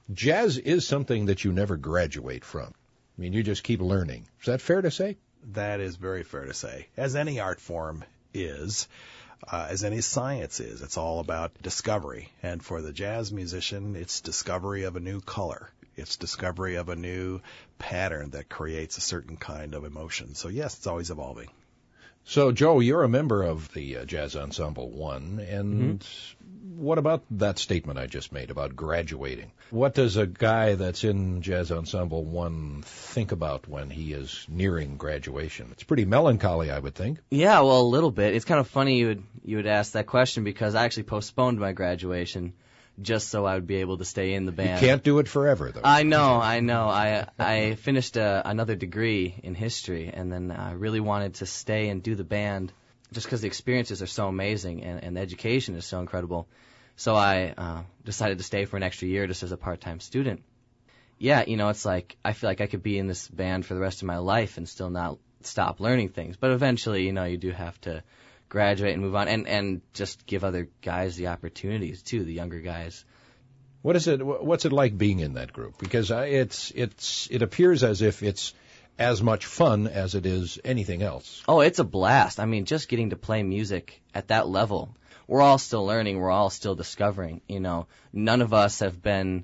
Jazz is something that you never graduate from. I mean, you just keep learning. Is that fair to say? That is very fair to say. As any art form is, as any science is, it's all about discovery. And for the jazz musician, it's discovery of a new color. It's discovery of a new pattern that creates a certain kind of emotion. So yes, it's always evolving. So, Joe, you're a member of the Jazz Ensemble 1, and what about that statement I just made about graduating? What does a guy that's in Jazz Ensemble 1 think about when he is nearing graduation? It's pretty melancholy, I would think. Yeah, well, a little bit. It's kind of funny you would ask that question because I actually postponed my graduation just so I would be able to stay in the band. You can't do it forever, though. I know. I finished another degree in history, and then I really wanted to stay and do the band just because the experiences are so amazing and the education is so incredible. So I decided to stay for an extra year just as a part-time student. Yeah, it's like I feel like I could be in this band for the rest of my life and still not stop learning things. But eventually, you do have to graduate and move on and just give other guys the opportunities too, the younger guys. What's it like being in that group? Because it appears as if it's as much fun as it is anything else. Oh, it's a blast. I mean, just getting to play music at that level. We're all still learning, we're all still discovering, None of us have been,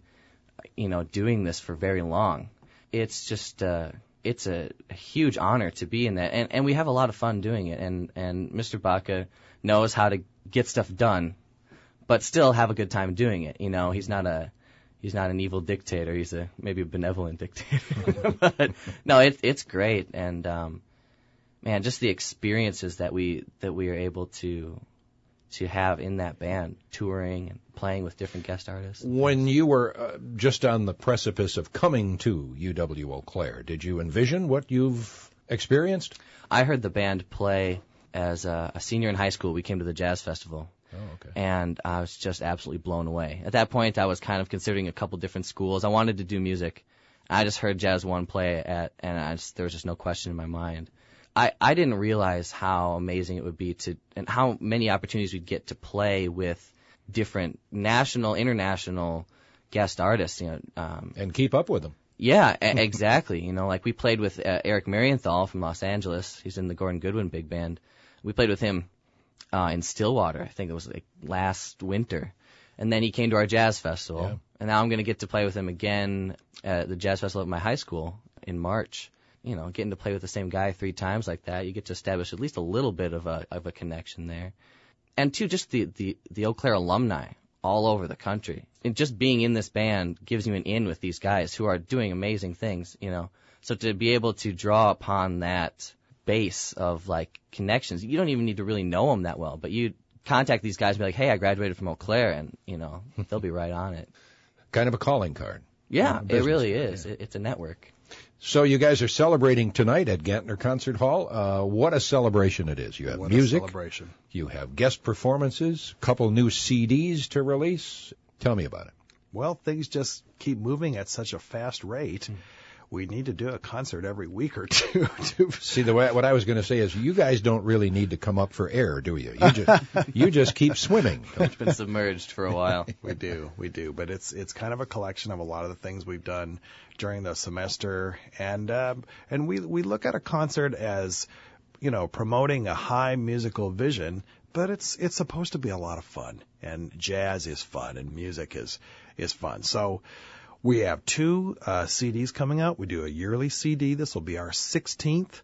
doing this for very long. It's just it's a huge honor to be in that, and we have a lot of fun doing it. And Mr. Baca knows how to get stuff done, but still have a good time doing it. He's not an evil dictator. He's maybe a benevolent dictator. But no, it's great, and man, just the experiences that we are able to have in that band, touring and playing with different guest artists. When you were just on the precipice of coming to UW Eau Claire, did you envision what you've experienced? I heard the band play as a senior in high school. We came to the Jazz Festival. Oh, okay. And I was just absolutely blown away. At that point, I was kind of considering a couple different schools. I wanted to do music. I just heard Jazz 1 play and there was just no question in my mind. I didn't realize how amazing it would be and how many opportunities we'd get to play with different national, international guest artists, and keep up with them. Yeah, exactly. Like we played with Eric Marienthal from Los Angeles. He's in the Gordon Goodwin Big Band. We played with him in Stillwater. I think it was like last winter. And then he came to our jazz festival. Yeah. And now I'm going to get to play with him again at the jazz festival at my high school in March. Getting to play with the same guy 3 times like that, you get to establish at least a little bit of a connection there. And two, just the Eau Claire alumni all over the country. And just being in this band gives you an in with these guys who are doing amazing things, So to be able to draw upon that base of like connections, you don't even need to really know them that well, but you contact these guys and be like, hey, I graduated from Eau Claire, and, they'll be right on it. Kind of a calling card. Yeah, it really is. Yeah. It's a network. So you guys are celebrating tonight at Gantner Concert Hall. What a celebration it is. You have music. What a celebration. You have guest performances, a couple new CDs to release. Tell me about it. Well, things just keep moving at such a fast rate. We need to do a concert every week or two. See, what I was going to say is you guys don't really need to come up for air, do you? You just keep swimming. We've been submerged for a while. We do. But it's kind of a collection of a lot of the things we've done during the semester, and we look at a concert as, promoting a high musical vision, but it's supposed to be a lot of fun, and jazz is fun, and music is fun. So we have 2 CDs coming out. We do a yearly CD. This will be our 16th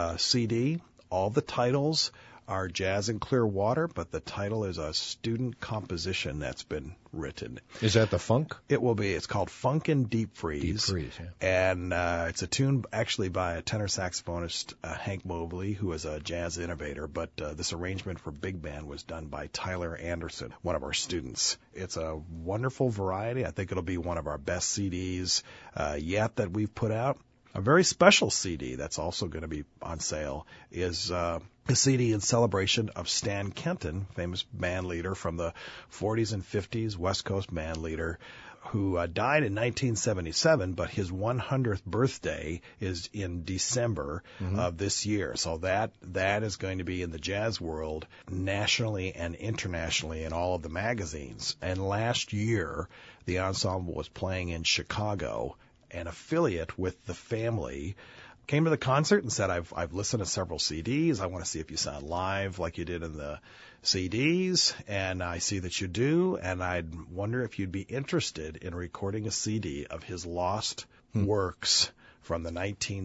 CD. All the titles are Jazz in Clearwater, but the title is a student composition that's been written. Is that the funk? It will be. It's called Funk and Deep Freeze. Deep Freeze, yeah. And it's a tune actually by a tenor saxophonist, Hank Mobley, who is a jazz innovator. But this arrangement for big band was done by Tyler Anderson, one of our students. It's a wonderful variety. I think it'll be one of our best CDs yet that we've put out. A very special CD that's also going to be on sale is a CD in celebration of Stan Kenton, famous band leader from the 40s and 50s, West Coast band leader, who died in 1977, but his 100th birthday is in December of this year. So that is going to be in the jazz world nationally and internationally in all of the magazines. And last year, the ensemble was playing in Chicago. An affiliate with the family came to the concert and said, I've listened to several CDs. I want to see if you sound live like you did in the CDs, and I see that you do, and I'd wonder if you'd be interested in recording a CD of his lost works from the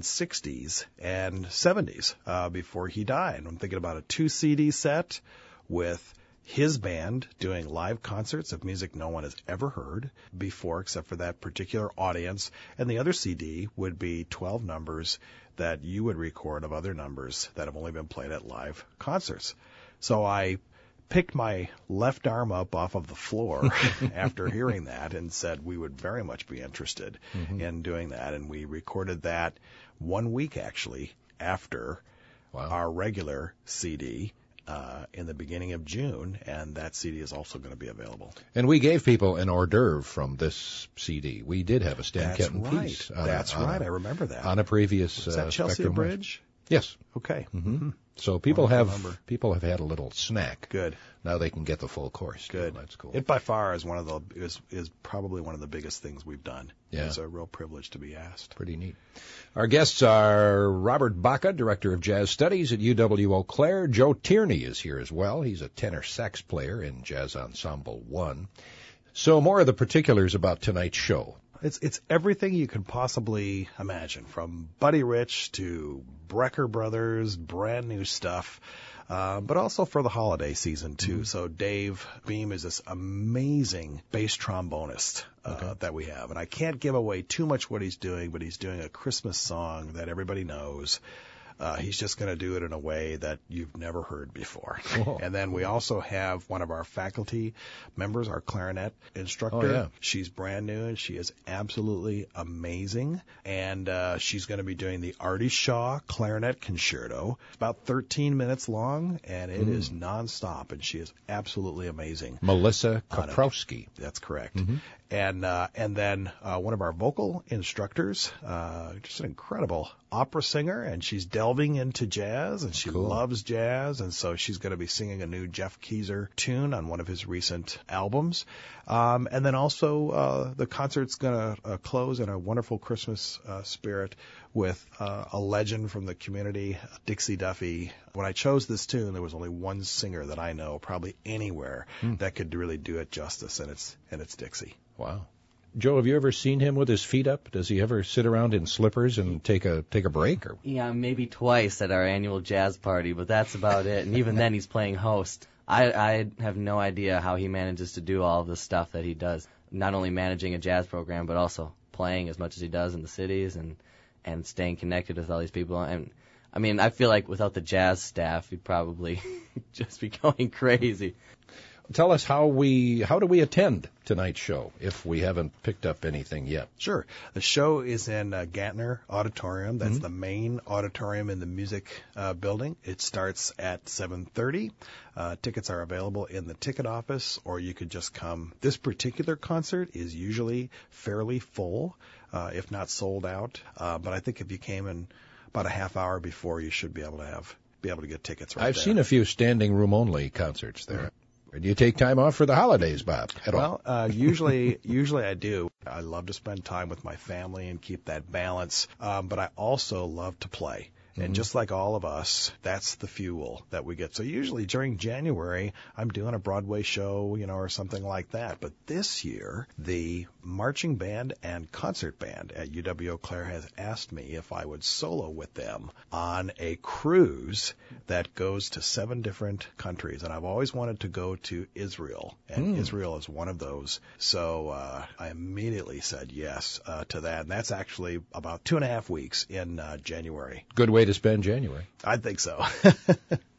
1960s and 70s before he died. I'm thinking about a 2-CD set with his band doing live concerts of music no one has ever heard before except for that particular audience. And the other CD would be 12 numbers that you would record of other numbers that have only been played at live concerts. So I picked my left arm up off of the floor after hearing that and said we would very much be interested in doing that. And we recorded that 1 week actually after our regular CD. In the beginning of June, and that CD is also going to be available. And we gave people an hors d'oeuvre from this CD. We did have a Stan Kenton piece. That's right. I remember that. On a previous was that Chelsea Spectrum Bridge? Yes. Okay. So people have had a little snack. Good. Now they can get the full course. Good. That's cool. It by far is is probably one of the biggest things we've done. Yeah. It's a real privilege to be asked. Pretty neat. Our guests are Robert Baca, Director of Jazz Studies at UW-Eau Claire. Joe Tierney is here as well. He's a tenor sax player in Jazz Ensemble 1. So more of the particulars about tonight's show. It's everything you could possibly imagine, from Buddy Rich to Brecker Brothers, brand new stuff, but also for the holiday season, too. So Dave Beam is this amazing bass trombonist that we have. And I can't give away too much what he's doing, but he's doing a Christmas song that everybody knows. He's just going to do it in a way that you've never heard before. Whoa. And then we also have one of our faculty members, our clarinet instructor. Oh, yeah. She's brand new, and she is absolutely amazing. And she's going to be doing the Artie Shaw Clarinet Concerto. It's about 13 minutes long, and it is nonstop, and she is absolutely amazing. Melissa Koprowski. That's correct. And then one of our vocal instructors, just an incredible opera singer, and she's delving into jazz, and she loves jazz, and so she's going to be singing a new Jeff Keezer tune on one of his recent albums. And then also the concert's going to close in a wonderful Christmas spirit with a legend from the community, Dixie Duffy. When I chose this tune, there was only one singer that I know, probably anywhere, that could really do it justice, and it's Dixie. Wow. Joe, have you ever seen him with his feet up? Does he ever sit around in slippers and take a break? Or? Yeah, maybe twice at our annual jazz party, but that's about it. And even then, he's playing host. I have no idea how he manages to do all of the stuff that he does, not only managing a jazz program, but also playing as much as he does in the cities and staying connected with all these people. And I mean, I feel like without the jazz staff, he'd probably just be going crazy. Tell us how do we attend tonight's show if we haven't picked up anything yet? Sure. The show is in Gantner Auditorium. That's the main auditorium in the music building. It starts at 7:30. Tickets are available in the ticket office, or you could just come. This particular concert is usually fairly full, if not sold out. But I think if you came in about a half hour before, you should be able to get tickets right I've there. seen a few standing room only concerts there. Do you take time off for the holidays, Bob, at all? Well, usually I do. I love to spend time with my family and keep that balance, but I also love to play. And just like all of us, that's the fuel that we get. So usually during January, I'm doing a Broadway show, or something like that. But this year, the marching band and concert band at UW-Eau Claire has asked me if I would solo with them on a cruise that goes to 7 different countries. And I've always wanted to go to Israel, and Israel is one of those. So I immediately said yes to that. And that's actually about 2.5 weeks in January. Good way to spend January. I think so.